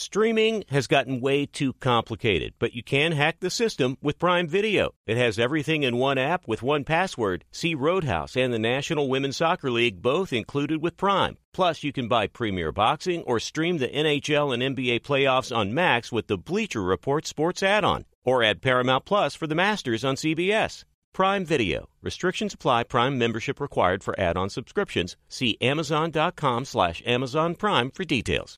Streaming has gotten way too complicated, but you can hack the system with Prime Video. It has everything in one app with one password. See Roadhouse and the National Women's Soccer League both included with Prime. Plus, you can buy Premier Boxing or stream the NHL and NBA playoffs on Max with the Bleacher Report Sports add-on. Or add Paramount Plus for the Masters on CBS. Prime Video. Restrictions apply. Prime membership required for add-on subscriptions. See Amazon.com/Amazon Prime for details.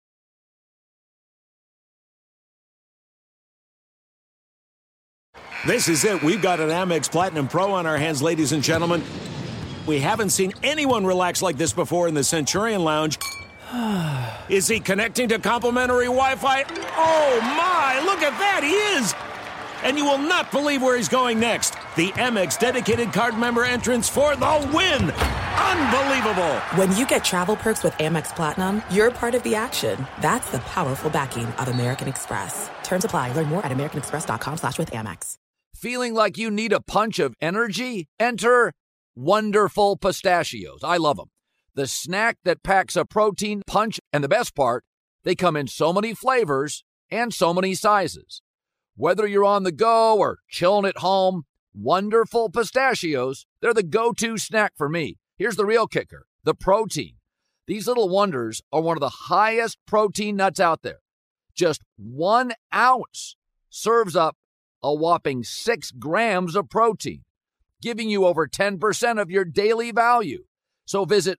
This is it. We've got an Amex Platinum Pro on our hands, ladies and gentlemen. We haven't seen anyone relax like this before in the Centurion Lounge. Is he connecting to complimentary Wi-Fi? Oh, my! Look at that! He is! And you will not believe where he's going next. The Amex dedicated card member entrance for the win! Unbelievable! When you get travel perks with Amex Platinum, you're part of the action. That's the powerful backing of American Express. Terms apply. Learn more at americanexpress.com/withAmex. Feeling like you need a punch of energy? Enter Wonderful Pistachios. I love them. The snack that packs a protein punch, and the best part, they come in so many flavors and so many sizes. Whether you're on the go or chilling at home, Wonderful Pistachios, they're the go-to snack for me. Here's the real kicker, the protein. These little wonders are one of the highest protein nuts out there. Just 1 ounce serves up a whopping 6 grams of protein, giving you over 10% of your daily value. So visit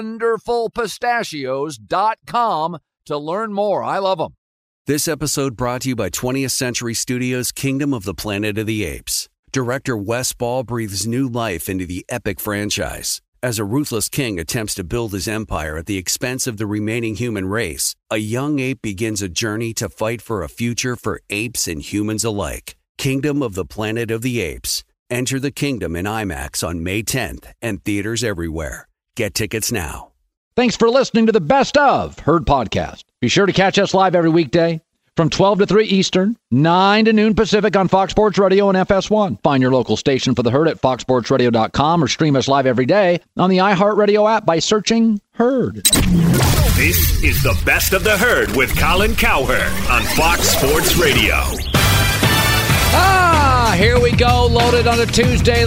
WonderfulPistachios.com to learn more. I love them. This episode brought to you by 20th Century Studios' Kingdom of the Planet of the Apes. Director Wes Ball breathes new life into the epic franchise. As a ruthless king attempts to build his empire at the expense of the remaining human race, a young ape begins a journey to fight for a future for apes and humans alike. Kingdom of the Planet of the Apes. Enter the kingdom in IMAX on May 10th and theaters everywhere. Get tickets now. Thanks for listening to the Best of Herd podcast. Be sure to catch us live every weekday from 12 to 3 Eastern, 9 to noon Pacific on Fox Sports Radio and FS1. Find your local station for the Herd at foxsportsradio.com or stream us live every day on the iHeartRadio app by searching Herd. This is the Best of the Herd with Colin Cowherd on Fox Sports Radio. Here we go, loaded on a Tuesday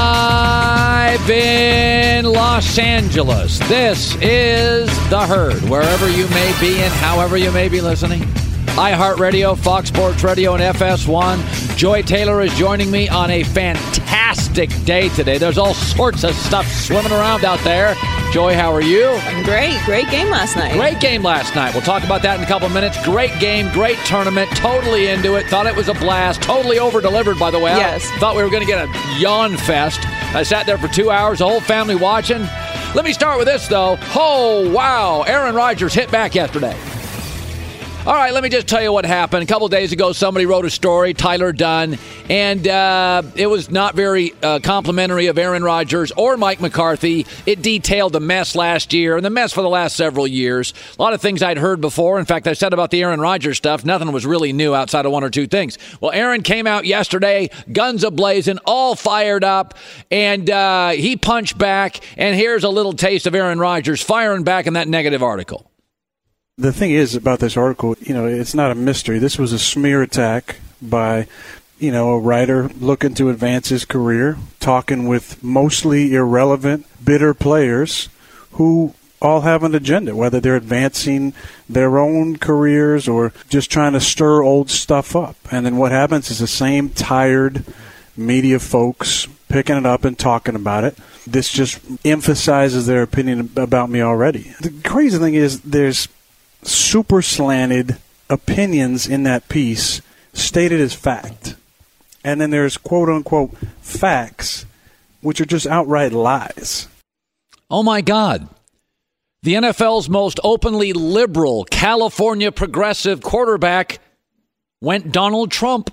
live in Los Angeles. This is The Herd, wherever you may be and however you may be listening. iHeartRadio, Fox Sports Radio, and FS1. Joy Taylor is joining me on a fantastic day today. There's all sorts of stuff swimming around out there. Joy, how are you? Great. Great game last night. Great game last night. We'll talk about that in a couple of minutes. Great game, great tournament. Totally into it. Thought it was a blast. Totally over-delivered, by the way. Yes. Thought we were going to get a yawn fest. I sat there for 2 hours, the whole family watching. Let me start with this, though. Oh, wow. Aaron Rodgers hit back yesterday. All right, let me just tell you what happened. A couple days ago, somebody wrote a story, Tyler Dunn, and it was not very complimentary of Aaron Rodgers or Mike McCarthy. It detailed the mess last year and the mess for the last several years. A lot of things I'd heard before. In fact, I said about the Aaron Rodgers stuff, nothing was really new outside of one or two things. Well, Aaron came out yesterday, guns a-blazing, all fired up, and he punched back, and here's a little taste of Aaron Rodgers firing back in that negative article. The thing is about this article, it's not a mystery. This was a smear attack by, a writer looking to advance his career, talking with mostly irrelevant, bitter players who all have an agenda, whether they're advancing their own careers or just trying to stir old stuff up. And then what happens is the same tired media folks picking it up and talking about it. This just emphasizes their opinion about me already. The crazy thing is there's super slanted opinions in that piece stated as fact. And then there's quote-unquote facts, which are just outright lies. Oh, my God. The NFL's most openly liberal California progressive quarterback went Donald Trump.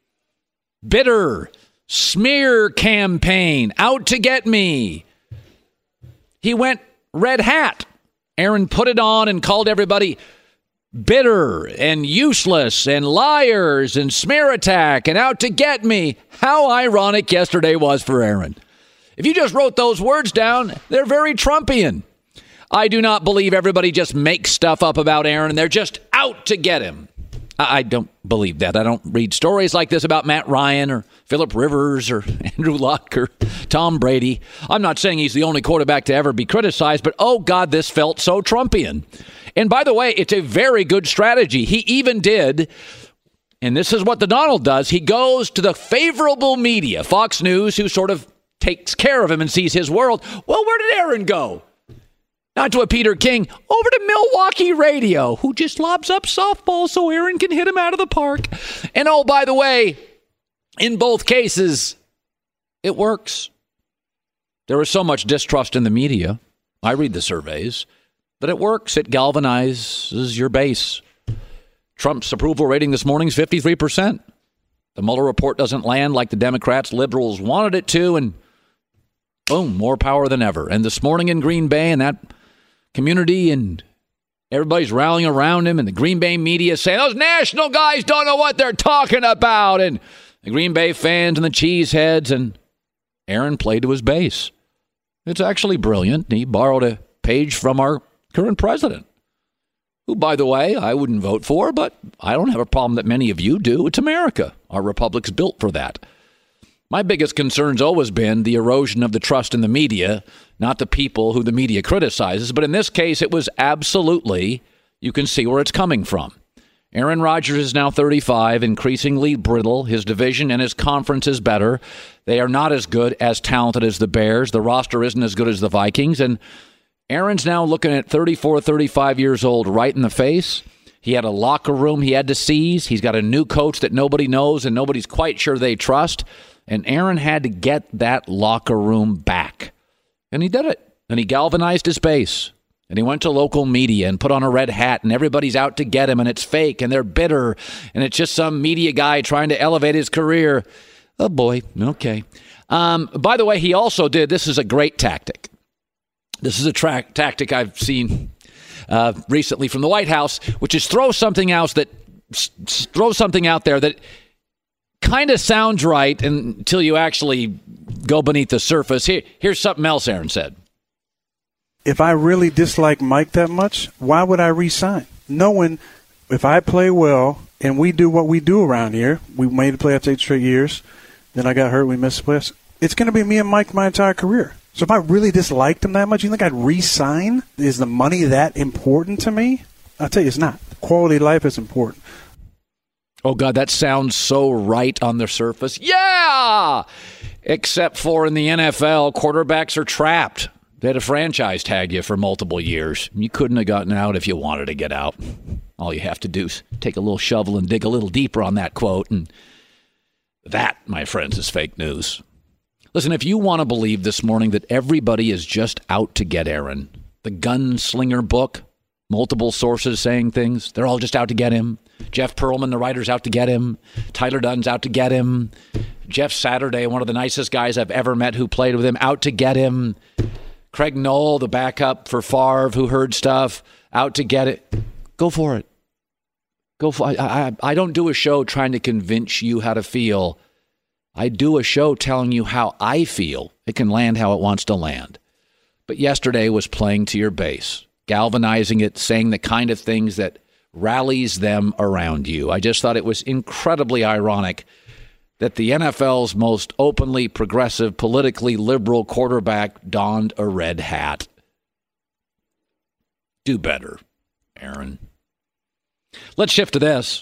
Bitter. Smear campaign. Out to get me. He went red hat. Aaron put it on and called everybody bitter and useless and liars and smear attack and out to get me. How ironic yesterday was for Aaron. If you just wrote those words down, they're very Trumpian. I do not believe everybody just makes stuff up about Aaron and they're just out to get him. I don't believe that. I don't read stories like this about Matt Ryan or Phillip Rivers or Andrew Luck or Tom Brady. I'm not saying he's the only quarterback to ever be criticized, but oh God, this felt so Trumpian. And by the way, it's a very good strategy. He even did, and this is what the Donald does, he goes to the favorable media, Fox News, who sort of takes care of him and sees his world. Well, where did Aaron go? Not to a Peter King, over to Milwaukee Radio, who just lobs up softballs so Aaron can hit him out of the park. And oh, by the way, in both cases, it works. There is so much distrust in the media. I read the surveys. But it works. It galvanizes your base. Trump's approval rating this morning is 53%. The Mueller report doesn't land like the Democrats, liberals wanted it to, and boom, more power than ever. And this morning in Green Bay, and that community and everybody's rallying around him, and the Green Bay media saying those national guys don't know what they're talking about, and the Green Bay fans and the cheeseheads, and Aaron played to his base. It's actually brilliant. He borrowed a page from our current president, who, by the way, I wouldn't vote for, but I don't have a problem that many of you do. It's America. Our republic's built for that. My biggest concern's always been the erosion of the trust in the media, not the people who the media criticizes. But in this case, it was absolutely, you can see where it's coming from. Aaron Rodgers is now 35, increasingly brittle. His division and his conference is better. They are not as good, as talented as the Bears. The roster isn't as good as the Vikings. And Aaron's now looking at 34, 35 years old right in the face. He had a locker room he had to seize. He's got a new coach that nobody knows and nobody's quite sure they trust. And Aaron had to get that locker room back. And he did it. And he galvanized his base. And he went to local media and put on a red hat, and everybody's out to get him, and it's fake, and they're bitter, and it's just some media guy trying to elevate his career. Oh, boy. Okay. By the way, he also did, this is a great tactic. This is a tactic I've seen recently from the White House, which is throw something out there that kind of sounds right until you actually go beneath the surface. Here's something else Aaron said. If I really dislike Mike that much, why would I re-sign? Knowing if I play well and we do what we do around here, we made the playoffs 8 straight years, then I got hurt, we missed the playoffs, it's going to be me and Mike my entire career. So if I really disliked him that much, you think I'd re-sign? Is the money that important to me? I'll tell you, it's not. Quality of life is important. Oh, God, that sounds so right on the surface. Yeah! Except for in the NFL, quarterbacks are trapped. They had a franchise tag you for multiple years. You couldn't have gotten out if you wanted to get out. All you have to do is take a little shovel and dig a little deeper on that quote. And that, my friends, is fake news. Listen, if you want to believe this morning that everybody is just out to get Aaron, the Gunslinger book, multiple sources saying things, they're all just out to get him. Jeff Pearlman, the writer's out to get him. Tyler Dunn's out to get him. Jeff Saturday, one of the nicest guys I've ever met who played with him, out to get him. Craig Knoll, the backup for Favre, who heard stuff, out to get it. Go for it. Go for it. I don't do a show trying to convince you how to feel. I do a show telling you how I feel. It can land how it wants to land. But yesterday was playing to your base, galvanizing it, saying the kind of things that rallies them around you. I just thought it was incredibly ironic that the NFL's most openly progressive, politically liberal quarterback donned a red hat. Do better, Aaron. Let's shift to this.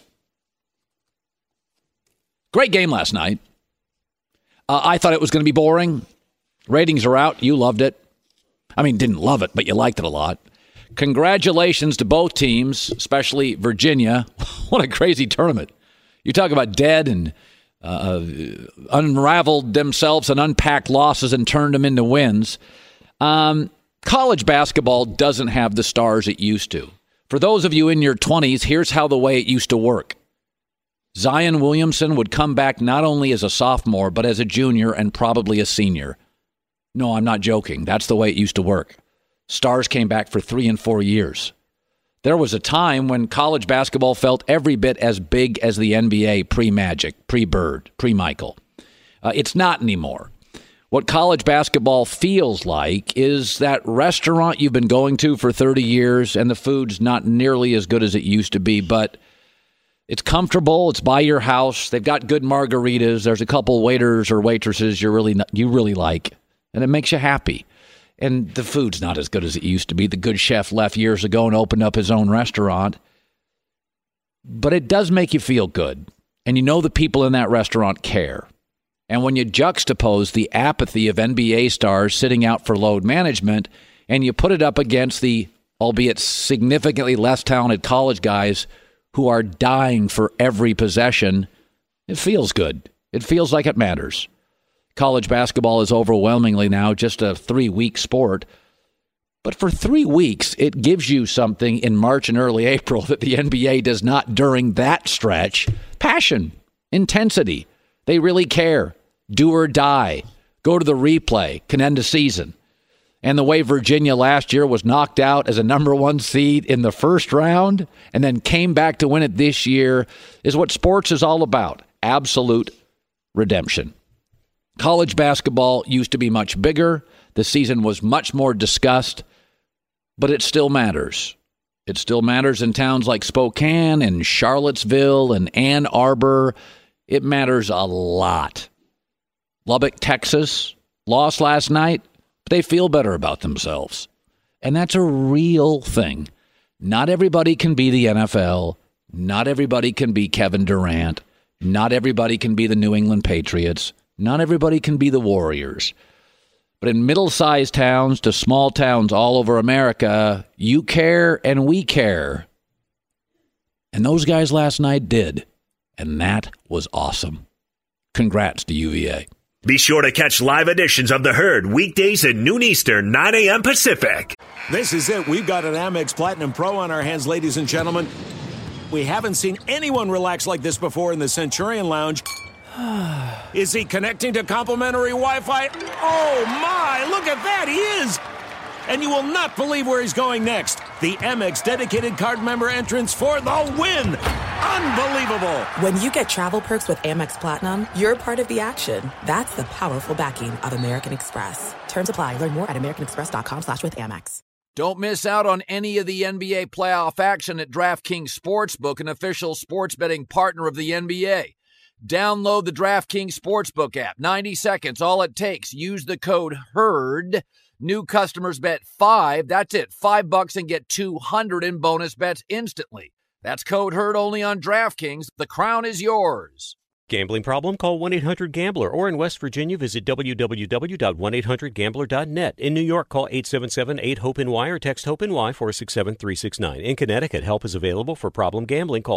Great game last night. I thought it was going to be boring. Ratings are out. You loved it. I mean, didn't love it, but you liked it a lot. Congratulations to both teams, especially Virginia. What a crazy tournament. You talk about dead and unraveled themselves and unpacked losses and turned them into wins. College basketball doesn't have the stars it used to. For those of you in your 20s, here's how the way it used to work. Zion Williamson would come back not only as a sophomore, but as a junior and probably a senior. No, I'm not joking. That's the way it used to work. Stars came back for 3 and 4 years. There was a time when college basketball felt every bit as big as the NBA pre-Magic, pre-Bird, pre-Michael. It's not anymore. What college basketball feels like is that restaurant you've been going to for 30 years and the food's not nearly as good as it used to be, but It's comfortable. It's by your house. They've got good margaritas. There's a couple waiters or waitresses you really like, and it makes you happy. And the food's not as good as it used to be. The good chef left years ago and opened up his own restaurant. But it does make you feel good. And you know the people in that restaurant care. And when you juxtapose the apathy of NBA stars sitting out for load management and you put it up against the, albeit significantly less talented college guys who are dying for every possession, it feels good. It feels like it matters. College basketball is overwhelmingly now just a 3-week sport. But for 3 weeks, it gives you something in March and early April that the NBA does not during that stretch. Passion, intensity. They really care. Do or die. Go to the replay. Can end a season. And the way Virginia last year was knocked out as a number 1 seed in the first round and then came back to win it this year is what sports is all about. Absolute redemption. College basketball used to be much bigger. The season was much more discussed. But it still matters. It still matters in towns like Spokane and Charlottesville and Ann Arbor. It matters a lot. Lubbock, Texas, lost last night, but they feel better about themselves. And that's a real thing. Not everybody can be the NFL. Not everybody can be Kevin Durant. Not everybody can be the New England Patriots. Not everybody can be the Warriors. But in middle-sized towns to small towns all over America, you care and we care. And those guys last night did. And that was awesome. Congrats to UVA. Be sure to catch live editions of The Herd weekdays at noon Eastern, 9 a.m. Pacific. This is it. We've got an Amex Platinum Pro on our hands, ladies and gentlemen. We haven't seen anyone relax like this before in the Centurion Lounge. Is he connecting to complimentary Wi-Fi? Oh, my! Look at that! He is! And you will not believe where he's going next. The Amex dedicated card member entrance for the win! Unbelievable! When you get travel perks with Amex Platinum, you're part of the action. That's the powerful backing of American Express. Terms apply. Learn more at americanexpress.com/withAmex. Don't miss out on any of the NBA playoff action at DraftKings Sportsbook, an official sports betting partner of the NBA. Download the DraftKings Sportsbook app. 90 seconds, all it takes. Use the code HERD. New customers bet $5. That's it, $5 and get $200 in bonus bets instantly. That's code HERD only on DraftKings. The crown is yours. Gambling problem? Call 1-800-GAMBLER. Or in West Virginia, visit www.1800gambler.net. In New York, call 877-8-HOPE-NY or text HOPE-NY 467-369. In Connecticut, help is available for problem gambling. Call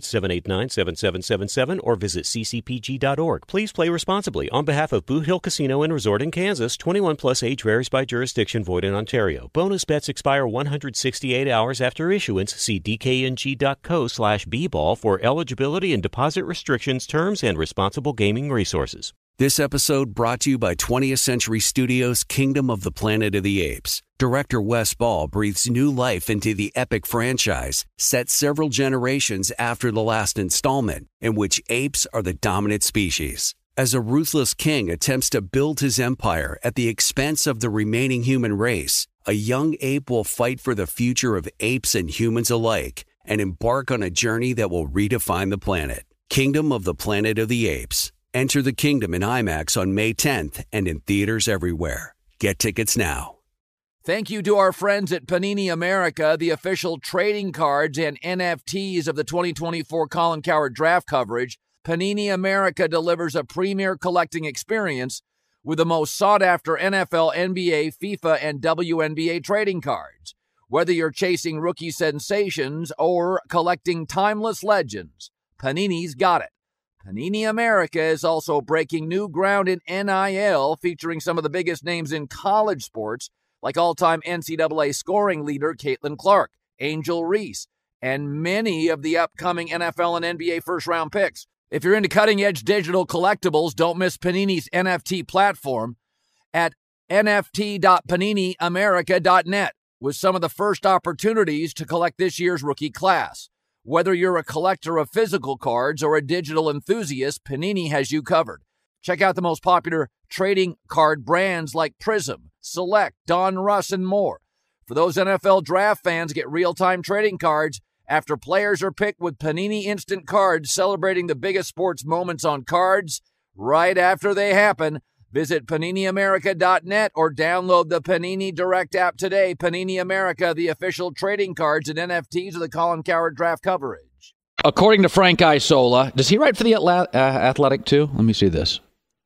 888-789-7777 or visit ccpg.org. Please play responsibly. On behalf of Boot Hill Casino and Resort in Kansas, 21 plus age varies by jurisdiction, void in Ontario. Bonus bets expire 168 hours after issuance. See dkng.co/bball for eligibility and deposit restrictions, terms, and responsible gaming resources. This episode brought to you by 20th Century Studios' Kingdom of the Planet of the Apes. Director Wes Ball breathes new life into the epic franchise, set several generations after the last installment, in which apes are the dominant species. As a ruthless king attempts to build his empire at the expense of the remaining human race, a young ape will fight for the future of apes and humans alike and embark on a journey that will redefine the planet. Kingdom of the Planet of the Apes. Enter the kingdom in IMAX on May 10th and in theaters everywhere. Get tickets now. Thank you to our friends at Panini America, the official trading cards and NFTs of the 2024 Colin Cowherd draft coverage. Panini America delivers a premier collecting experience with the most sought-after NFL, NBA, FIFA, and WNBA trading cards. Whether you're chasing rookie sensations or collecting timeless legends, Panini's got it. Panini America is also breaking new ground in NIL, featuring some of the biggest names in college sports, like all-time NCAA scoring leader Caitlin Clark, Angel Reese, and many of the upcoming NFL and NBA first-round picks. If you're into cutting-edge digital collectibles, don't miss Panini's NFT platform at nft.paniniamerica.net with some of the first opportunities to collect this year's rookie class. Whether you're a collector of physical cards or a digital enthusiast, Panini has you covered. Check out the most popular trading card brands like Prism, Select, Don Russ, and more. For those NFL draft fans, get real-time trading cards after players are picked with Panini Instant Cards celebrating the biggest sports moments on cards right after they happen. Visit PaniniAmerica.net or download the Panini Direct app today. Panini America, the official trading cards and NFTs of the Colin Cowherd draft coverage. According to Frank Isola, does he write for the Athletic too? Let me see this.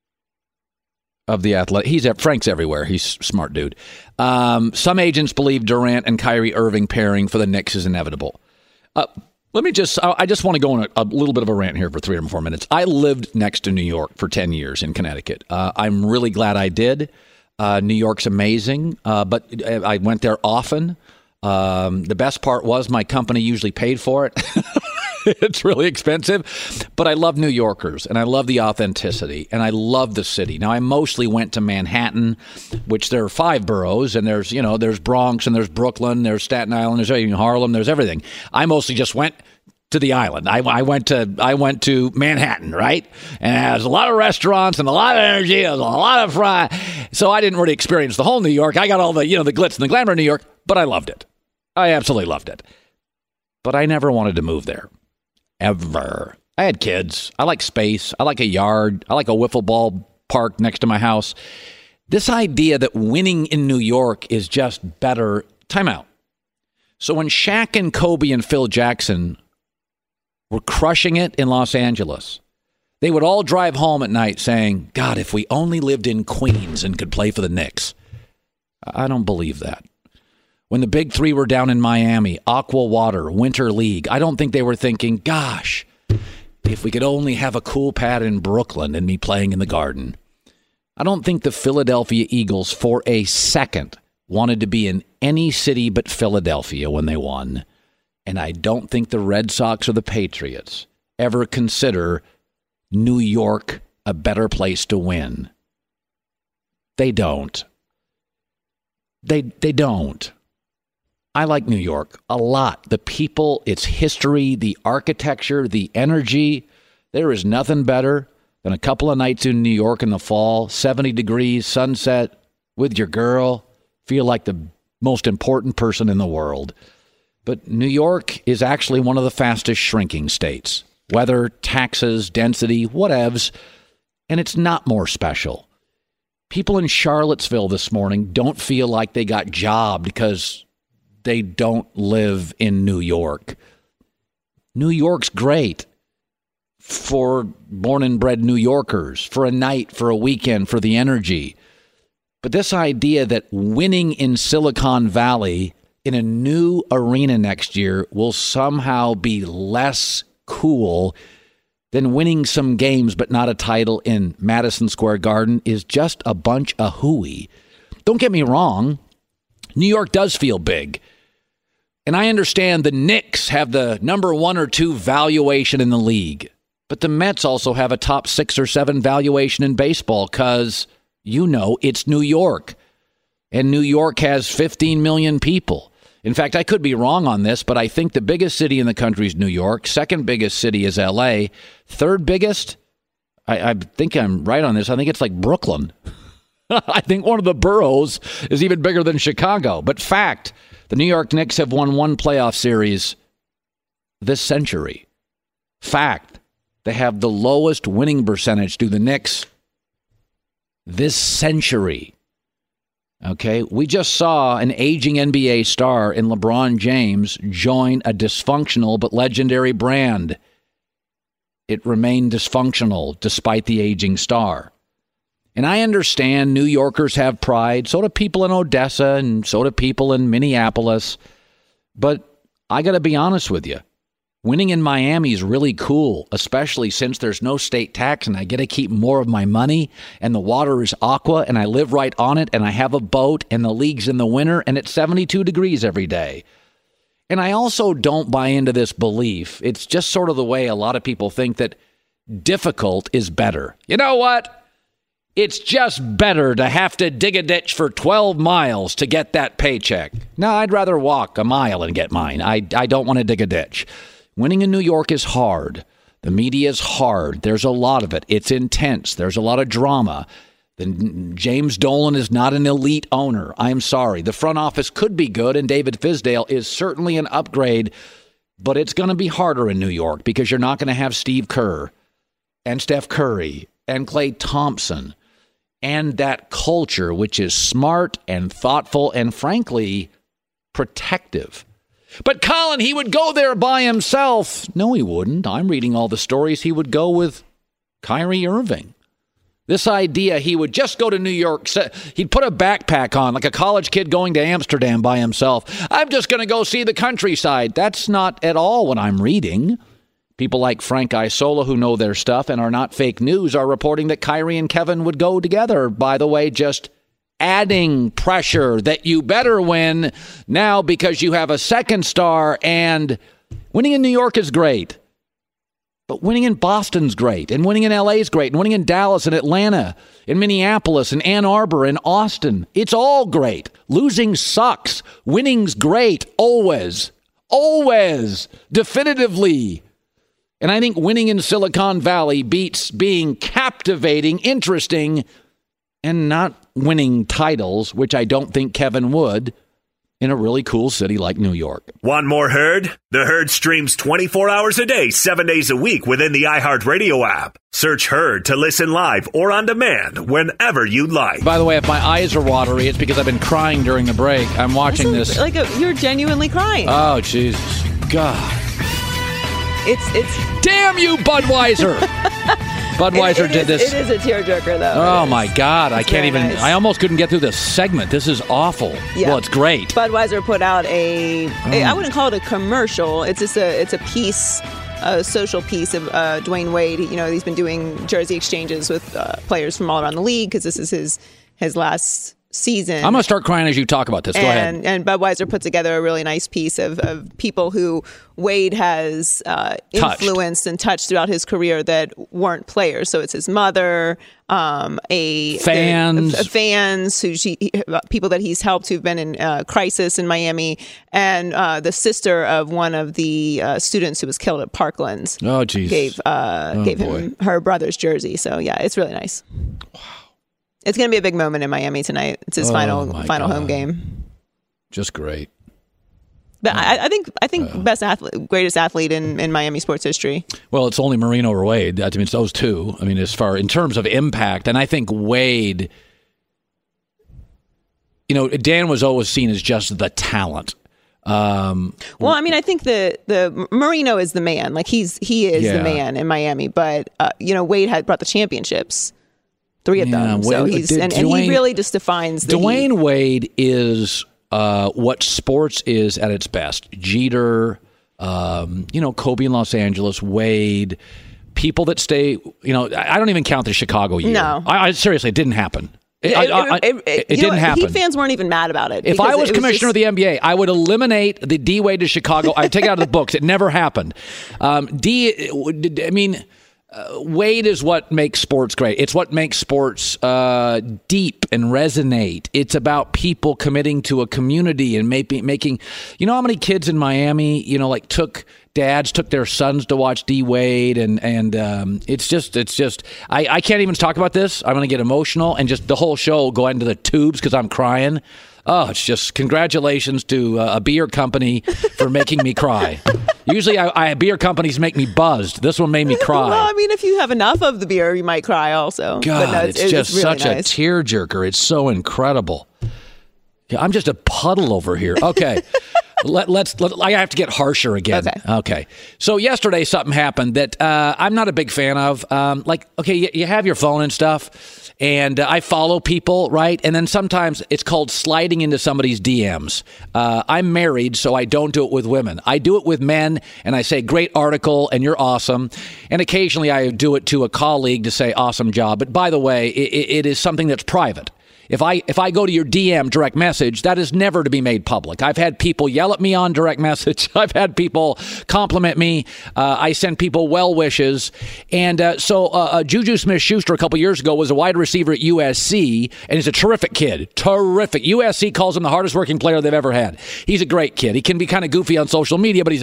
Of the Athletic. Frank's everywhere. He's a smart dude. Some agents believe Durant and Kyrie Irving pairing for the Knicks is inevitable. I just want to go on a little bit of a rant here for 3 or 4 minutes. I lived next to New York for 10 years in Connecticut. I'm really glad I did. New York's amazing, but I went there often. The best part was my company usually paid for it. It's really expensive, but I love New Yorkers, and I love the authenticity, and I love the city. Now, I mostly went to Manhattan, which there are 5 boroughs, and there's Bronx, and there's Brooklyn, there's Staten Island, there's Harlem, there's everything. I mostly just went to the island. I went to Manhattan, right? And there's a lot of restaurants and a lot of energy, there's a lot of fry. So I didn't really experience the whole New York. I got all the the glitz and the glamour of New York, but I loved it. I absolutely loved it. But I never wanted to move there. Ever. I had kids. I like space. I like a yard. I like a wiffle ball park next to my house. This idea that winning in New York is just better. Time out. So when Shaq and Kobe and Phil Jackson were crushing it in Los Angeles, they would all drive home at night saying, God, if we only lived in Queens and could play for the Knicks. I don't believe that. When the big 3 were down in Miami, Aqua Water, Winter League, I don't think they were thinking, gosh, if we could only have a cool pad in Brooklyn and me playing in the Garden. I don't think the Philadelphia Eagles for a second wanted to be in any city but Philadelphia when they won. And I don't think the Red Sox or the Patriots ever consider New York a better place to win. They don't. They don't. I like New York a lot. The people, its history, the architecture, the energy. There is nothing better than a couple of nights in New York in the fall, 70 degrees, sunset, with your girl. Feel like the most important person in the world. But New York is actually one of the fastest shrinking states. Weather, taxes, density, whatevs. And it's not more special. People in Charlottesville this morning don't feel like they got jobbed because they don't live in New York. New York's great for born and bred New Yorkers, for a night, for a weekend, for the energy. But this idea that winning in Silicon Valley in a new arena next year will somehow be less cool than winning some games but not a title in Madison Square Garden is just a bunch of hooey. Don't get me wrong. New York does feel big. And I understand the Knicks have the number 1 or 2 valuation in the league. But the Mets also have a top 6 or 7 valuation in baseball because, it's New York. And New York has 15 million people. In fact, I could be wrong on this, but I think the biggest city in the country is New York. Second biggest city is L.A. Third biggest, I think I'm right on this. I think it's like Brooklyn. I think one of the boroughs is even bigger than Chicago. But fact, the New York Knicks have won 1 playoff series this century. Fact, they have the lowest winning percentage to the Knicks this century. Okay, we just saw an aging NBA star in LeBron James join a dysfunctional but legendary brand. It remained dysfunctional despite the aging star. And I understand New Yorkers have pride. So do people in Odessa and so do people in Minneapolis. But I got to be honest with you. Winning in Miami is really cool, especially since there's no state tax and I get to keep more of my money and the water is aqua and I live right on it and I have a boat and the league's in the winter and it's 72 degrees every day. And I also don't buy into this belief. It's just sort of the way a lot of people think that difficult is better. You know what? It's just better to have to dig a ditch for 12 miles to get that paycheck. No, I'd rather walk a mile and get mine. I don't want to dig a ditch. Winning in New York is hard. The media is hard. There's a lot of it. It's intense. There's a lot of drama. James Dolan is not an elite owner. I'm sorry. The front office could be good, and David Fizdale is certainly an upgrade. but it's going to be harder in New York because you're not going to have Steve Kerr and Steph Curry and Klay Thompson and that culture, which is smart and thoughtful and, frankly, protective. But Colin, he would go there by himself. No, he wouldn't. I'm reading all the stories. He would go with Kyrie Irving. This idea he would just go to New York. He'd put a backpack on like a college kid going to Amsterdam by himself. I'm just going to go see the countryside. That's not at all what I'm reading. People like Frank Isola, who know their stuff and are not fake news, are reporting that Kyrie and Kevin would go together. By the way, just adding pressure that you better win now because you have a second star, and winning in New York is great. But winning in Boston's great, and winning in LA is great, and winning in Dallas and Atlanta, in Minneapolis and Ann Arbor and Austin, it's all great. Losing sucks. Winning's great. Always. Always. Definitively. And I think winning in Silicon Valley beats being captivating, interesting, and not winning titles, which I don't think Kevin would, in a really cool city like New York. Want more Herd? The Herd streams 24 hours a day, 7 days a week within the iHeartRadio app. Search Herd to listen live or on demand whenever you like. By the way, if my eyes are watery, it's because I've been crying during the break. I'm watching this. You're genuinely crying. Oh, Jesus. God. It's damn you, Budweiser. Budweiser did this. It is a tearjerker, though. Oh, my God. I can't even. Nice. I almost couldn't get through this segment. This is awful. Yeah. Well, it's great. Budweiser put out I wouldn't call it a commercial. It's just it's a piece, a social piece of Dwayne Wade. You know, he's been doing jersey exchanges with players from all around the league because this is his last season. I'm going to start crying as you talk about this. Go ahead. And Budweiser put together a really nice piece of people who Wade has influenced and touched throughout his career that weren't players. So it's his mother, fans, people that he's helped who've been in crisis in Miami, and the sister of one of the students who was killed at Parklands. Oh, geez. Gave him her brother's jersey. So yeah, it's really nice. Wow. It's going to be a big moment in Miami tonight. It's his final home game. Just great. But I think best athlete, greatest athlete in Miami sports history. Well, it's only Marino or Wade. I mean, it's those two. I mean, in terms of impact, and I think Wade. You know, Dan was always seen as just the talent. Well, I mean, I think the Marino is the man. Like he is the man in Miami. But Wade had brought the championships. 3 of them. So he really just defines the Dwayne Wade is what sports is at its best. Jeter, Kobe in Los Angeles, Wade, people that stay, I don't even count the Chicago year. No. I seriously, it didn't happen. It didn't happen. Heat fans weren't even mad about it. If I was commissioner of the NBA, I would eliminate the D Wade to Chicago. I'd take it out of the books. It never happened. Wade is what makes sports great. It's what makes sports deep and resonate. It's about people committing to a community and making. You know how many kids in Miami, dads took their sons to watch D Wade, and it's just. I can't even talk about this. I'm going to get emotional, and just the whole show go into the tubes because I'm crying. Oh, it's just congratulations to a beer company for making me cry. Usually, beer companies make me buzzed. This one made me cry. Well, I mean, if you have enough of the beer, you might cry also. God, no, it's just really such nice. A tearjerker. It's so incredible. I'm just a puddle over here. Okay. I have to get harsher again. Okay. So yesterday something happened that I'm not a big fan of. You have your phone and stuff, and I follow people, right? And then sometimes it's called sliding into somebody's DMs. I'm married, so I don't do it with women. I do it with men, and I say, great article, and you're awesome. And occasionally I do it to a colleague to say, awesome job. But by the way, it is something that's private. If I go to your DM direct message, that is never to be made public. I've had people yell at me on direct message. I've had people compliment me. I send people well wishes. And so Juju Smith-Schuster a couple years ago was a wide receiver at USC, and he's a terrific kid. Terrific. USC calls him the hardest working player they've ever had. He's a great kid. He can be kind of goofy on social media, but he's a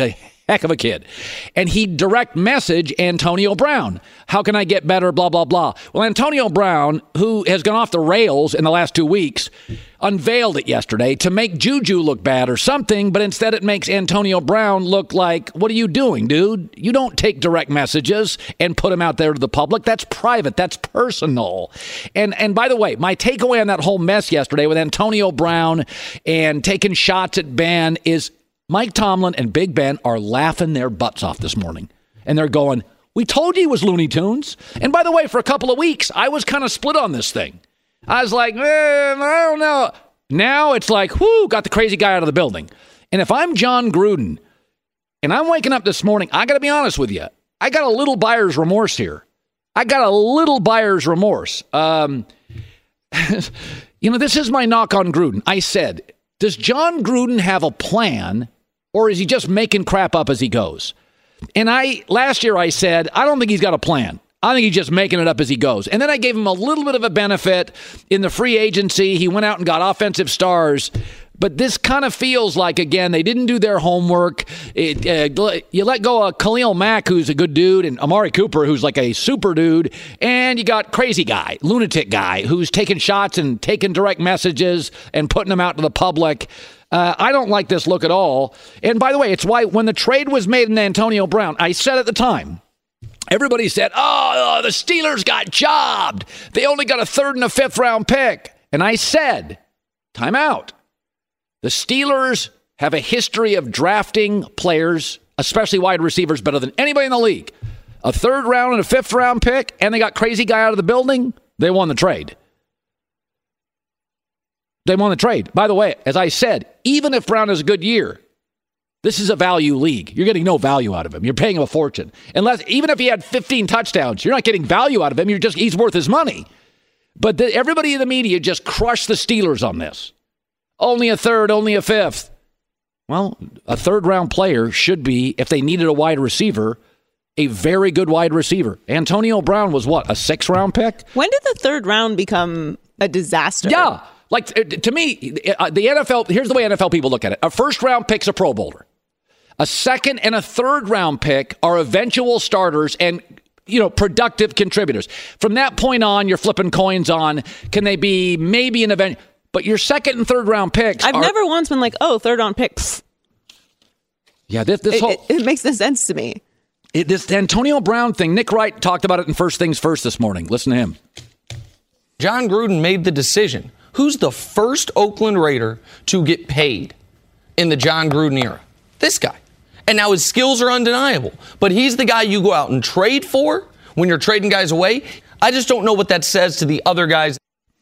heck of a kid. And he direct message Antonio Brown. How can I get better? Blah, blah, blah. Well, Antonio Brown, who has gone off the rails in the last 2 weeks, unveiled it yesterday to make Juju look bad or something, but instead it makes Antonio Brown look like, what are you doing, dude? You don't take direct messages and put them out there to the public. That's private. That's personal. And by the way, my takeaway on that whole mess yesterday with Antonio Brown and taking shots at Ben is Mike Tomlin and Big Ben are laughing their butts off this morning. And they're going, we told you he was Looney Tunes. And by the way, for a couple of weeks, I was kind of split on this thing. I was like, I don't know. Now it's like, whoo, got the crazy guy out of the building. And if I'm John Gruden and I'm waking up this morning, I got to be honest with you. I got a little buyer's remorse here. This is my knock on Gruden. I said, does John Gruden have a plan or is he just making crap up as he goes? And last year I said, I don't think he's got a plan. I think he's just making it up as he goes. And then I gave him a little bit of a benefit in the free agency. He went out and got offensive stars. But this kind of feels like, again, they didn't do their homework. You let go of Khalil Mack, who's a good dude, and Amari Cooper, who's like a super dude. And you got crazy guy, lunatic guy, who's taking shots and taking direct messages and putting them out to the public. I don't like this look at all. And by the way, it's why when the trade was made in Antonio Brown, I said at the time, everybody said, the Steelers got jobbed. They only got a 3rd and a 5th round pick. And I said, time out. The Steelers have a history of drafting players, especially wide receivers, better than anybody in the league. A 3rd round and a 5th round pick, and they got crazy guy out of the building. They won the trade. By the way, as I said, even if Brown has a good year, this is a value league. You're getting no value out of him. You're paying him a fortune. Even if he had 15 touchdowns, you're not getting value out of him. He's worth his money. But everybody in the media just crushed the Steelers on this. Only a 3rd, only a 5th. Well, a 3rd round player should be, if they needed a wide receiver, a very good wide receiver. Antonio Brown was what, a 6th round pick? When did the 3rd round become a disaster? Yeah. Like, to me, the NFL, here's the way NFL people look at it. A 1st round pick's a Pro Bowler. A 2nd and a 3rd round pick are eventual starters and, productive contributors. From that point on, you're flipping coins on, can they be maybe an event? But your 2nd and 3rd round picks I've never once been like, 3rd round pick. Pfft. Yeah, this whole... It makes no sense to me. This Antonio Brown thing, Nick Wright talked about it in First Things First this morning. Listen to him. John Gruden made the decision. Who's the first Oakland Raider to get paid in the John Gruden era? This guy. And now his skills are undeniable. But he's the guy you go out and trade for when you're trading guys away. I just don't know what that says to the other guys.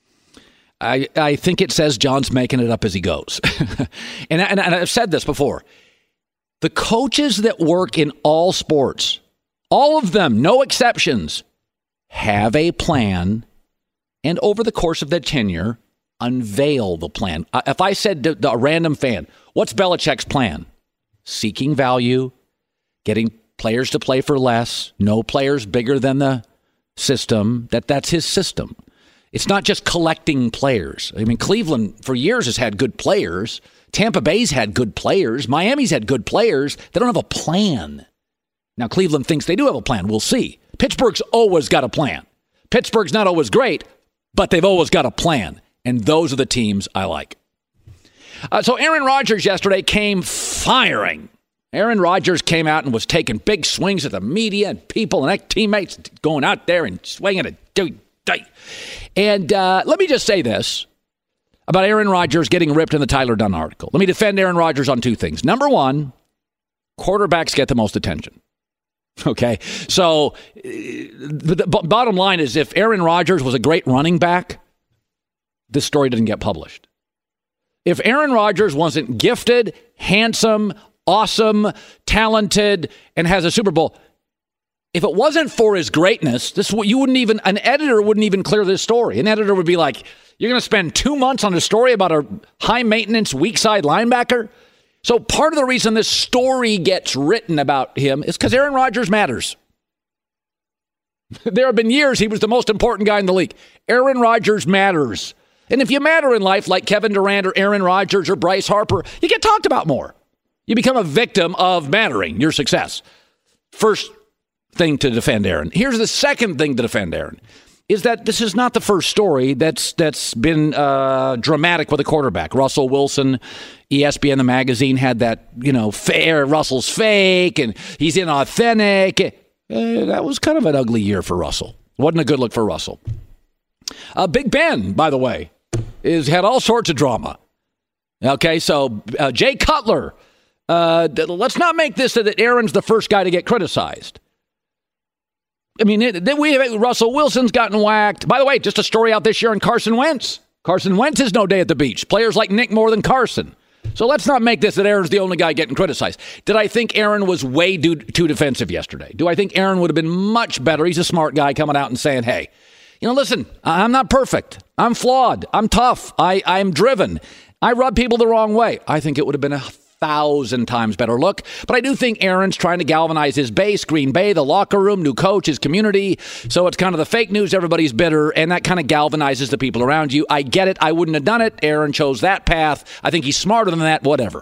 I think it says John's making it up as he goes. and I've said this before. The coaches that work in all sports, all of them, no exceptions, have a plan, and over the course of their tenure, unveil the plan. If I said to a random fan, what's Belichick's plan? Seeking value, getting players to play for less, no players bigger than the system, that's his system. It's not just collecting players. I mean, Cleveland for years has had good players. Tampa Bay's had good players. Miami's had good players. They don't have a plan. Now, Cleveland thinks they do have a plan. We'll see. Pittsburgh's always got a plan. Pittsburgh's not always great, but they've always got a plan. And those are the teams I like. So Aaron Rodgers yesterday came firing. Aaron Rodgers came out and was taking big swings at the media and people and teammates going out there and swinging it. And let me just say this about Aaron Rodgers getting ripped in the Tyler Dunne article. Let me defend Aaron Rodgers on 2 things. Number 1, quarterbacks get the most attention. Okay, so the bottom line is if Aaron Rodgers was a great running back, this story didn't get published. If Aaron Rodgers wasn't gifted, handsome, awesome, talented, and has a Super Bowl, if it wasn't for his greatness, an editor wouldn't even clear this story. An editor would be like, you're going to spend 2 months on a story about a high-maintenance, weak-side linebacker? So part of the reason this story gets written about him is because Aaron Rodgers matters. There have been years he was the most important guy in the league. Aaron Rodgers matters. And if you matter in life like Kevin Durant or Aaron Rodgers or Bryce Harper, you get talked about more. You become a victim of mattering, your success. First thing to defend Aaron. Here's the second thing to defend Aaron, is that this is not the first story that's been dramatic with a quarterback. Russell Wilson, ESPN, the magazine, had that, Russell's fake and he's inauthentic. That was kind of an ugly year for Russell. Wasn't a good look for Russell. Big Ben, by the way, had all sorts of drama. Okay, so Jay Cutler, let's not make this so that Aaron's the first guy to get criticized. I mean, Russell Wilson's gotten whacked. By the way, just a story out this year on Carson Wentz. Carson Wentz is no day at the beach. Players like Nick more than Carson. So let's not make this that Aaron's the only guy getting criticized. Did I think Aaron was way too defensive yesterday? Do I think Aaron would have been much better? He's a smart guy coming out and saying, hey, listen, I'm not perfect. I'm flawed. I'm tough. I'm driven. I rub people the wrong way. I think it would have been 1,000 times better look. But I do think Aaron's trying to galvanize his base, Green Bay, the locker room, new coach, his community. So it's kind of the fake news, everybody's bitter, and that kind of galvanizes the people around you. I get it. I wouldn't have done it. Aaron chose that path. I think he's smarter than that, whatever.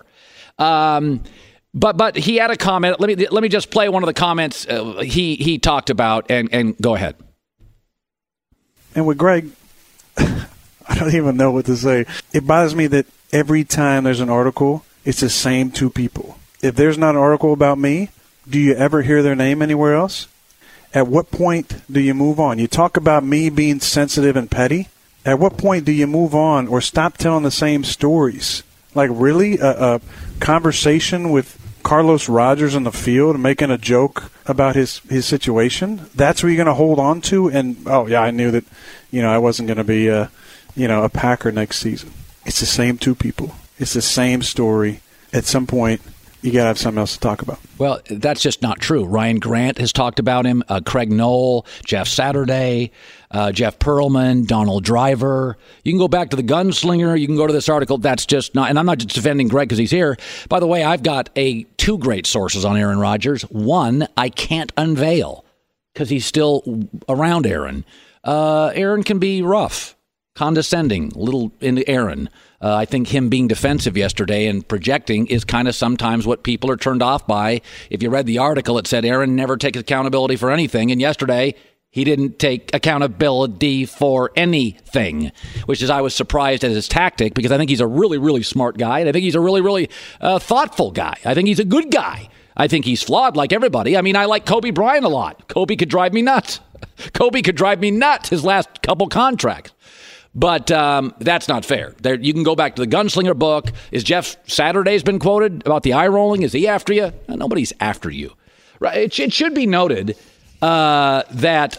But he had a comment. Let me just play one of the comments he talked about, and go ahead. And with Greg, I don't even know what to say. It bothers me that every time there's an article, it's the same two people. If there's not an article about me, do you ever hear their name anywhere else? At what point do you move on? You talk about me being sensitive and petty. At what point do you move on or stop telling the same stories? Like, really? A conversation with Carlos Rogers on the field making a joke about his situation? That's what you're going to hold on to? And, I knew that, I wasn't going to be a Packer next season. It's the same two people. It's the same story. At some point, you got to have something else to talk about. Well, that's just not true. Ryan Grant has talked about him, Craig Knoll, Jeff Saturday, Jeff Perlman, Donald Driver. You can go back to the Gunslinger. You can go to this article. That's just not, and I'm not just defending Greg because he's here. By the way, I've got two great sources on Aaron Rodgers. One, I can't unveil because he's still around Aaron. Aaron can be rough, condescending, a little into Aaron. I think him being defensive yesterday and projecting is kind of sometimes what people are turned off by. If you read the article, it said Aaron never takes accountability for anything. And yesterday, he didn't take accountability for anything, which is I was surprised at his tactic because I think he's a really, really smart guy. And I think he's a really, really thoughtful guy. I think he's a good guy. I think he's flawed like everybody. I mean, I like Kobe Bryant a lot. Kobe could drive me nuts. His last couple contracts. But that's not fair. You can go back to the Gunslinger book. Is Jeff Saturday's been quoted about the eye rolling? Is he after you? Nobody's after you. Right? It should be noted that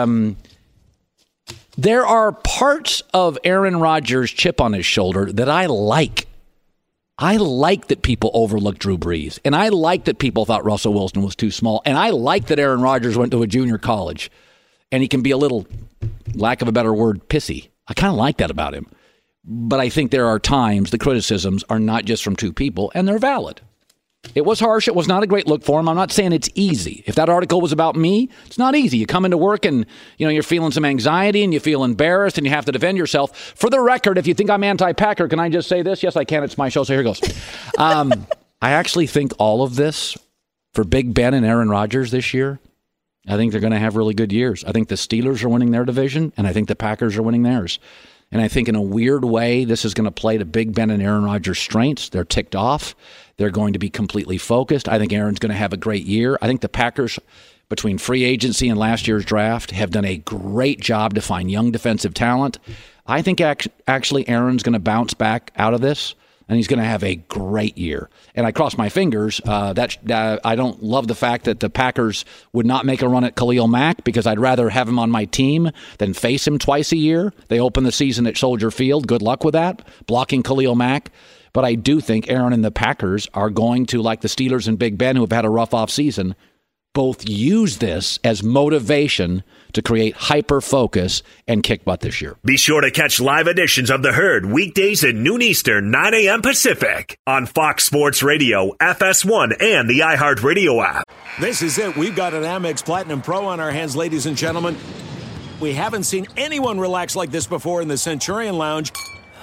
there are parts of Aaron Rodgers' chip on his shoulder that I like. I like that people overlooked Drew Brees. And I like that people thought Russell Wilson was too small. And I like that Aaron Rodgers went to a junior college. And he can be a little, lack of a better word, pissy. I kind of like that about him. But I think there are times the criticisms are not just from two people, and they're valid. It was harsh. It was not a great look for him. I'm not saying it's easy. If that article was about me, it's not easy. You come into work and, you're feeling some anxiety and you feel embarrassed and you have to defend yourself. For the record, if you think I'm anti-Packer, can I just say this? Yes, I can. It's my show, so here goes. I actually think all of this for Big Ben and Aaron Rodgers this year, I think they're going to have really good years. I think the Steelers are winning their division, and I think the Packers are winning theirs. And I think in a weird way, this is going to play to Big Ben and Aaron Rodgers' strengths. They're ticked off. They're going to be completely focused. I think Aaron's going to have a great year. I think the Packers, between free agency and last year's draft, have done a great job to find young defensive talent. I think actually Aaron's going to bounce back out of this, and he's going to have a great year. And I cross my fingers. I don't love the fact that the Packers would not make a run at Khalil Mack because I'd rather have him on my team than face him twice a year. They open the season at Soldier Field. Good luck with that, blocking Khalil Mack. But I do think Aaron and the Packers are going to, like the Steelers and Big Ben, who have had a rough offseason, both use this as motivation to create hyper-focus and kick butt this year. Be sure to catch live editions of The Herd weekdays at noon Eastern, 9 a.m. Pacific on Fox Sports Radio, FS1, and the iHeartRadio app. This is it. We've got an Amex Platinum Pro on our hands, ladies and gentlemen. We haven't seen anyone relax like this before in the Centurion Lounge.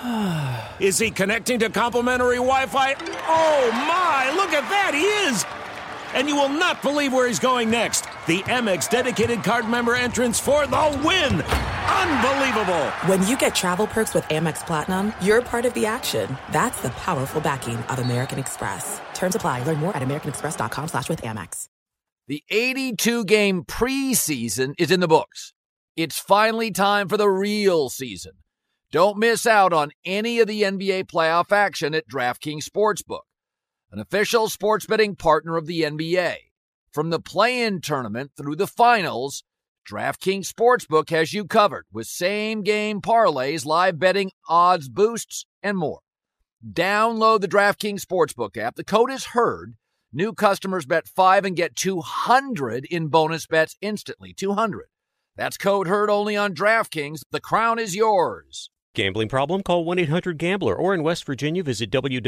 Is he connecting to complimentary Wi-Fi? Oh my, look at that, he is! And you will not believe where he's going next. The Amex dedicated card member entrance for the win. Unbelievable. When you get travel perks with Amex Platinum, you're part of the action. That's the powerful backing of American Express. Terms apply. Learn more at americanexpress.com/withAmex. The 82-game preseason is in the books. It's finally time for the real season. Don't miss out on any of the NBA playoff action at DraftKings Sportsbook, an official sports betting partner of the NBA. From the play-in tournament through the finals, DraftKings Sportsbook has you covered with same-game parlays, live betting, odds boosts, and more. Download the DraftKings Sportsbook app. The code is HERD. New customers bet $5 and get $200 in bonus bets instantly. $200. That's code HERD only on DraftKings. The crown is yours. Gambling problem? Call 1-800-GAMBLER. Or in West Virginia, visit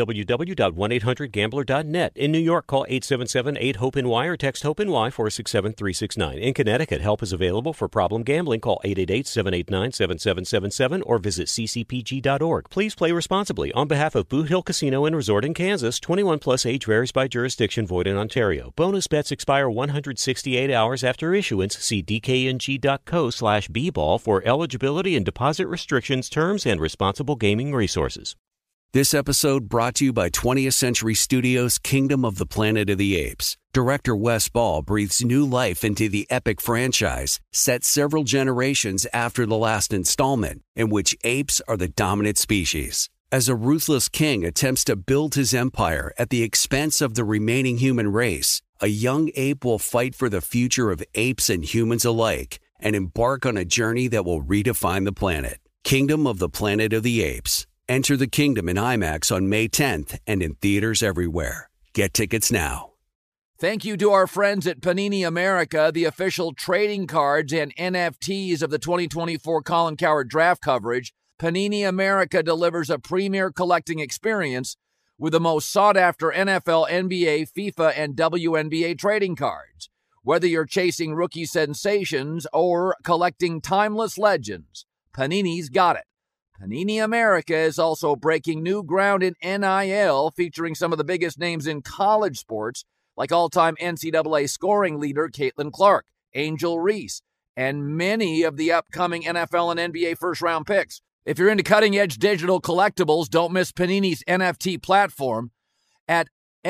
www.1800gambler.net. In New York, call 877-8-HOPE-NY or text HOPE-NY 467-369. In Connecticut, help is available for problem gambling. Call 888-789-7777 or visit ccpg.org. Please play responsibly. On behalf of Boot Hill Casino and Resort in Kansas, 21 plus age varies by jurisdiction, void in Ontario. Bonus bets expire 168 hours after issuance. See dkng.co/bball for eligibility and deposit restrictions, terms, and responsible gaming resources. This episode brought to you by 20th Century Studios' Kingdom of the Planet of the Apes. Director Wes Ball breathes new life into the epic franchise, set several generations after the last installment, in which apes are the dominant species. As a ruthless king attempts to build his empire at the expense of the remaining human race, a young ape will fight for the future of apes and humans alike and embark on a journey that will redefine the planet. Kingdom of the Planet of the Apes. Enter the kingdom in IMAX on May 10th and in theaters everywhere. Get tickets now. Thank you to our friends at Panini America, the official trading cards and NFTs of the 2024 Colin Cowherd draft coverage. Panini America delivers a premier collecting experience with the most sought-after NFL, NBA, FIFA, and WNBA trading cards. Whether you're chasing rookie sensations or collecting timeless legends, Panini's got it. Panini America is also breaking new ground in NIL, featuring some of the biggest names in college sports, like all-time NCAA scoring leader Caitlin Clark, Angel Reese, and many of the upcoming NFL and NBA first-round picks. If you're into cutting-edge digital collectibles, don't miss Panini's NFT platform at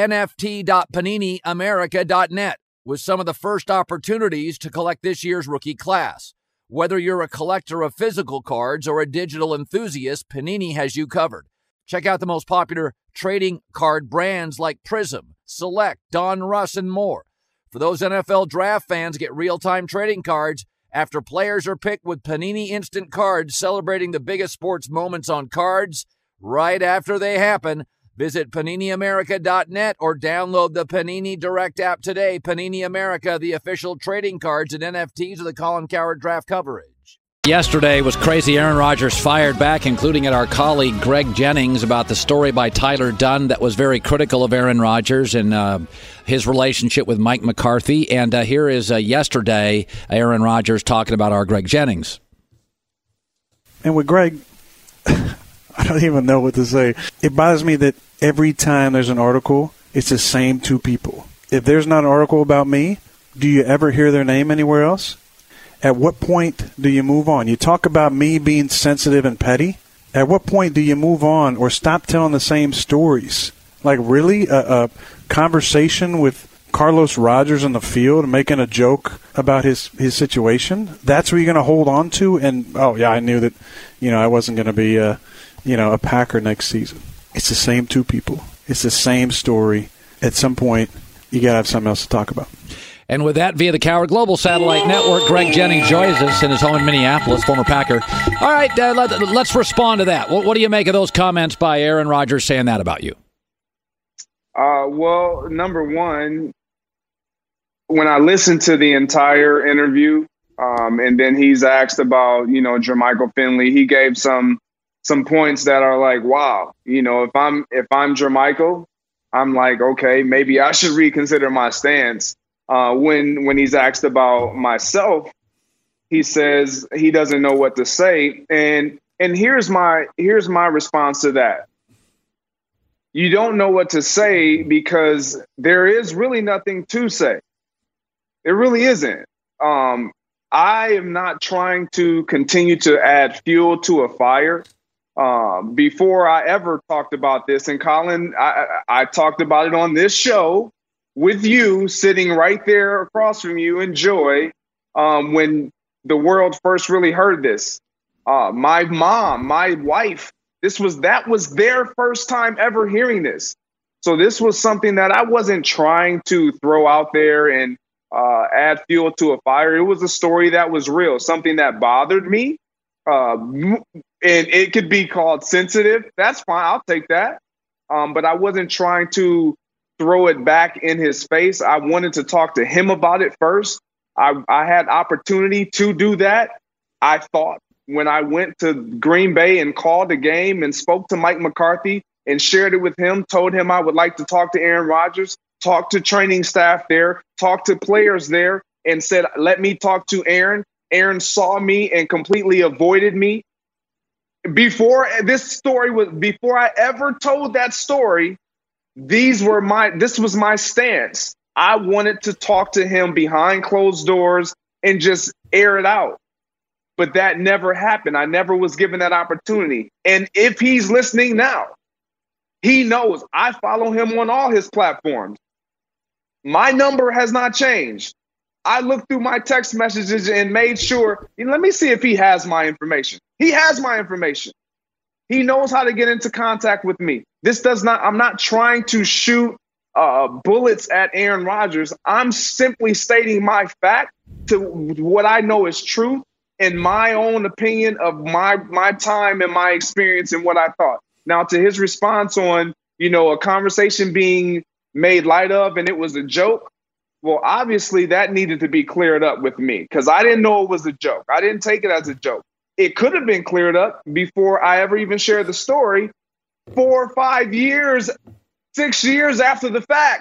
nft.paniniamerica.net with some of the first opportunities to collect this year's rookie class. Whether you're a collector of physical cards or a digital enthusiast, Panini has you covered. Check out the most popular trading card brands like Prism, Select, Don Russ, and more. For those NFL draft fans, get real-time trading cards after players are picked with Panini Instant Cards, celebrating the biggest sports moments on cards right after they happen. Visit PaniniAmerica.net or download the Panini Direct app today. Panini America, the official trading cards and NFTs of the Colin Cowherd draft coverage. Yesterday was crazy. Aaron Rodgers fired back, including at our colleague Greg Jennings about the story by Tyler Dunne that was very critical of Aaron Rodgers and his relationship with Mike McCarthy. And here is yesterday Aaron Rodgers talking about our Greg Jennings. And with Greg, I don't even know what to say. It bothers me that every time there's an article, it's the same two people. If there's not an article about me, do you ever hear their name anywhere else? At what point do you move on? You talk about me being sensitive and petty. At what point do you move on or stop telling the same stories? Like, really? A conversation with Carlos Rogers on the field and making a joke about his situation? That's what you're going to hold on to? And, oh, yeah, I knew that, I wasn't going to be a Packer next season. It's the same two people. It's the same story. At some point, you got to have something else to talk about. And with that, via the Cowherd Global Satellite Network, Greg Jennings joins us in his home in Minneapolis, former Packer. All right, let's respond to that. What do you make of those comments by Aaron Rodgers saying that about you? Well, number one, when I listened to the entire interview, and then he's asked about, Jermichael Finley, he gave some points that are like, wow, if I'm Jermichael, I'm like, okay, maybe I should reconsider my stance. When he's asked about myself, he says he doesn't know what to say. And And here's my response to that. You don't know what to say because there is really nothing to say. It really isn't. I am not trying to continue to add fuel to a fire. Before I ever talked about this, and Colin, I talked about it on this show with you sitting right there across from you and Joy when the world first really heard this. My mom, my wife, that was their first time ever hearing this. So this was something that I wasn't trying to throw out there and add fuel to a fire. It was a story that was real, something that bothered me. And it could be called sensitive. That's fine. I'll take that. But I wasn't trying to throw it back in his face. I wanted to talk to him about it first. I had opportunity to do that. I thought when I went to Green Bay and called the game and spoke to Mike McCarthy and shared it with him, told him I would like to talk to Aaron Rodgers, talk to training staff there, talk to players there, and said, let me talk to Aaron. Aaron saw me and completely avoided me. Before I ever told that story, this was my stance. I wanted to talk to him behind closed doors and just air it out. But that never happened. I never was given that opportunity. And if he's listening now, he knows I follow him on all his platforms. My number has not changed. I looked through my text messages and made sure, let me see if he has my information. He has my information. He knows how to get into contact with me. I'm not trying to shoot bullets at Aaron Rodgers. I'm simply stating my fact to what I know is truth and my own opinion of my time and my experience and what I thought. Now, to his response on, a conversation being made light of and it was a joke. Well, obviously that needed to be cleared up with me because I didn't know it was a joke. I didn't take it as a joke. It could have been cleared up before I ever even shared the story 4 or 5 years, 6 years after the fact.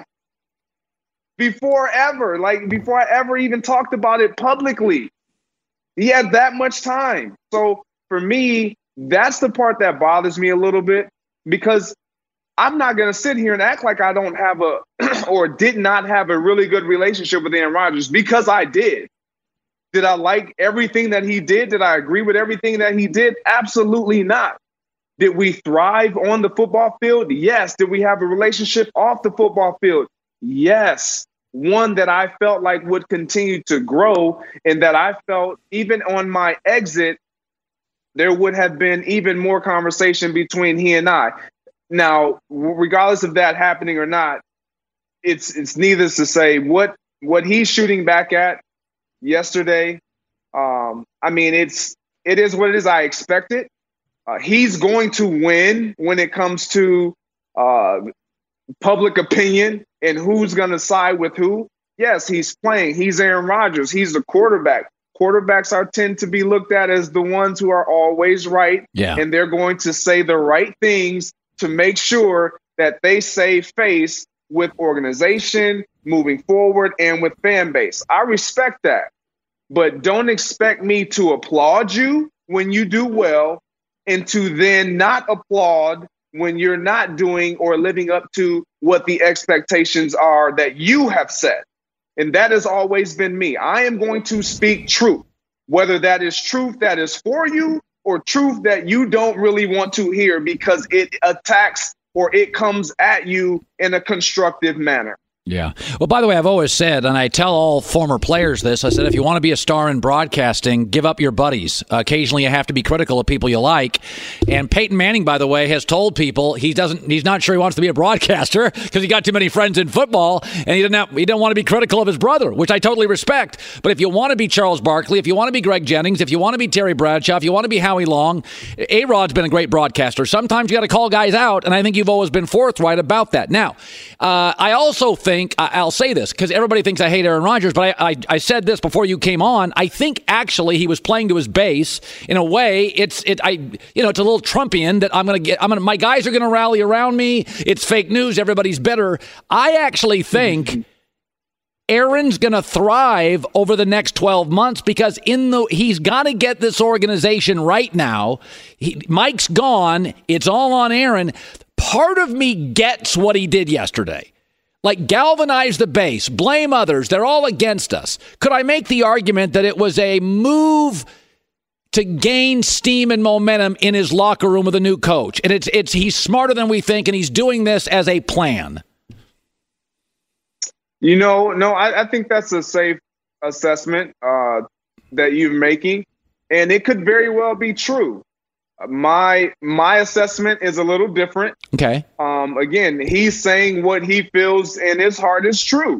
Before I ever even talked about it publicly. He had that much time. So for me, that's the part that bothers me a little bit because I'm not going to sit here and act like I don't have or did not have a really good relationship with Aaron Rodgers because I did. Did I like everything that he did? Did I agree with everything that he did? Absolutely not. Did we thrive on the football field? Yes. Did we have a relationship off the football field? Yes. One that I felt like would continue to grow and that I felt even on my exit, there would have been even more conversation between he and I. Now, regardless of that happening or not, it's needless to say what he's shooting back at yesterday. It is what it is. I expect it. He's going to win when it comes to public opinion and who's going to side with who. Yes, he's playing. He's Aaron Rodgers. He's the quarterback. Quarterbacks tend to be looked at as the ones who are always right. Yeah. And they're going to say the right things to make sure that they save face with organization moving forward and with fan base. I respect that. But don't expect me to applaud you when you do well and to then not applaud when you're not doing or living up to what the expectations are that you have set. And that has always been me. I am going to speak truth, whether that is truth that is for you or truth that you don't really want to hear because it attacks or it comes at you in a constructive manner. Yeah. Well, by the way, I've always said, and I tell all former players this, I said, if you want to be a star in broadcasting, give up your buddies. Occasionally you have to be critical of people you like. And Peyton Manning, by the way, has told people he's not sure he wants to be a broadcaster because he got too many friends in football and he didn't want to be critical of his brother, which I totally respect. But if you want to be Charles Barkley, if you want to be Greg Jennings, if you want to be Terry Bradshaw, if you want to be Howie Long, A-Rod's been a great broadcaster. Sometimes you got to call guys out, and I think you've always been forthright about that. Now, I also think I'll say this because everybody thinks I hate Aaron Rodgers, but I said this before you came on. I think actually he was playing to his base in a way. It's a little Trumpian that my guys are going to rally around me. It's fake news. Everybody's bitter. I actually think Aaron's going to thrive over the next 12 months because he's got to get this organization right now. Mike's gone. It's all on Aaron. Part of me gets what he did yesterday. Like, galvanize the base, blame others. They're all against us. Could I make the argument that it was a move to gain steam and momentum in his locker room with a new coach? And he's smarter than we think, and he's doing this as a plan. I think that's a safe assessment that you're making, and it could very well be true. My assessment is a little different. Okay. Again, he's saying what he feels in his heart is true.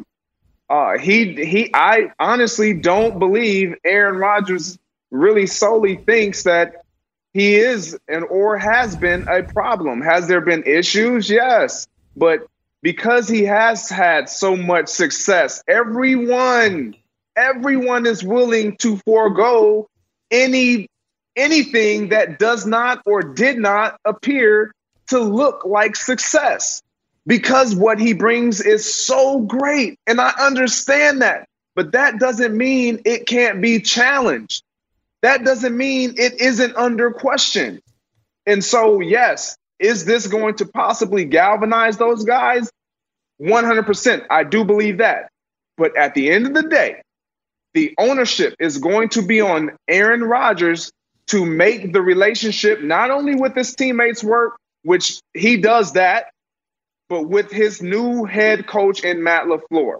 I honestly don't believe Aaron Rodgers really solely thinks that he is or has been a problem. Has there been issues? Yes, but because he has had so much success, everyone is willing to forego anything that does not or did not appear to look like success because what he brings is so great. And I understand that, but that doesn't mean it can't be challenged. That doesn't mean it isn't under question. And so, yes, is this going to possibly galvanize those guys? 100%. I do believe that. But at the end of the day, the ownership is going to be on Aaron Rodgers to make the relationship not only with his teammates work, which he does that, but with his new head coach in Matt LaFleur.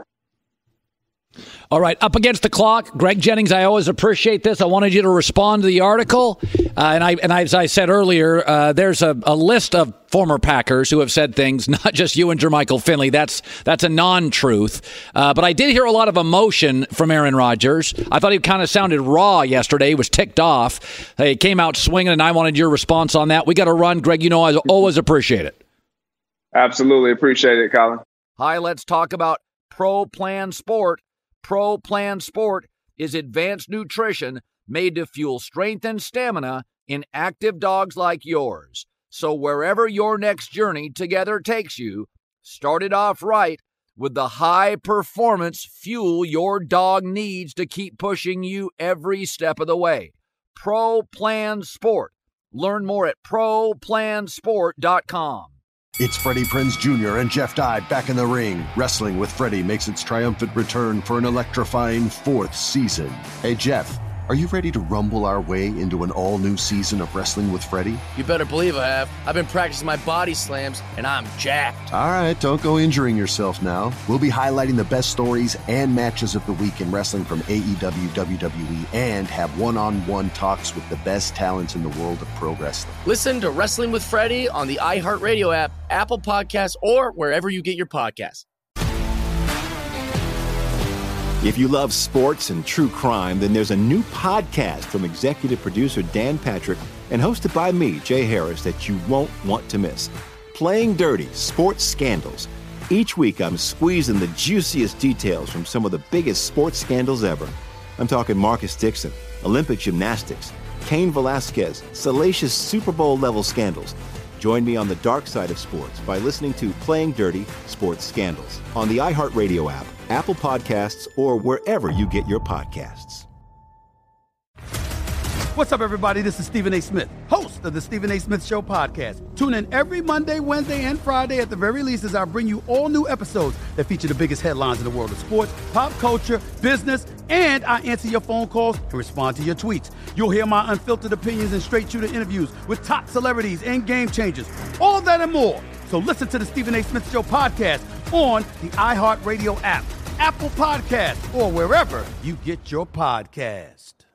All right, up against the clock. Greg Jennings, I always appreciate this. I wanted you to respond to the article. And as I said earlier, there's a list of former Packers who have said things, not just you and Jermichael Finley. That's a non-truth. But I did hear a lot of emotion from Aaron Rodgers. I thought he kind of sounded raw yesterday. He was ticked off. He came out swinging, and I wanted your response on that. We got to run. Greg, I always appreciate it. Absolutely appreciate it, Colin. Hi, let's talk about Pro Plan Sport. Pro Plan Sport is advanced nutrition made to fuel strength and stamina in active dogs like yours. So wherever your next journey together takes you, start it off right with the high-performance fuel your dog needs to keep pushing you every step of the way. Pro Plan Sport. Learn more at ProPlansport.com. It's Freddie Prinze Jr. and Jeff Dye back in the ring. Wrestling with Freddie makes its triumphant return for an electrifying 4th season. Hey, Jeff, are you ready to rumble our way into an all-new season of Wrestling with Freddie? You better believe I have. I've been practicing my body slams, and I'm jacked. All right, don't go injuring yourself now. We'll be highlighting the best stories and matches of the week in wrestling from AEW, WWE, and have one-on-one talks with the best talents in the world of pro wrestling. Listen to Wrestling with Freddie on the iHeartRadio app, Apple Podcasts, or wherever you get your podcasts. If you love sports and true crime, then there's a new podcast from executive producer Dan Patrick and hosted by me, Jay Harris, that you won't want to miss. Playing Dirty: Sports Scandals. Each week, I'm squeezing the juiciest details from some of the biggest sports scandals ever. I'm talking Marcus Dixon, Olympic gymnastics, Cain Velasquez, salacious Super Bowl-level scandals. Join me on the dark side of sports by listening to Playing Dirty: Sports Scandals on the iHeartRadio app, Apple Podcasts, or wherever you get your podcasts. What's up, everybody? This is Stephen A. Smith, host of the Stephen A. Smith Show podcast. Tune in every Monday, Wednesday, and Friday at the very least as I bring you all new episodes that feature the biggest headlines in the world of sports, pop culture, business, and I answer your phone calls and respond to your tweets. You'll hear my unfiltered opinions and straight-shooter interviews with top celebrities and game changers. All that and more. So listen to the Stephen A. Smith Show podcast on the iHeartRadio app, Apple Podcasts, or wherever you get your podcast.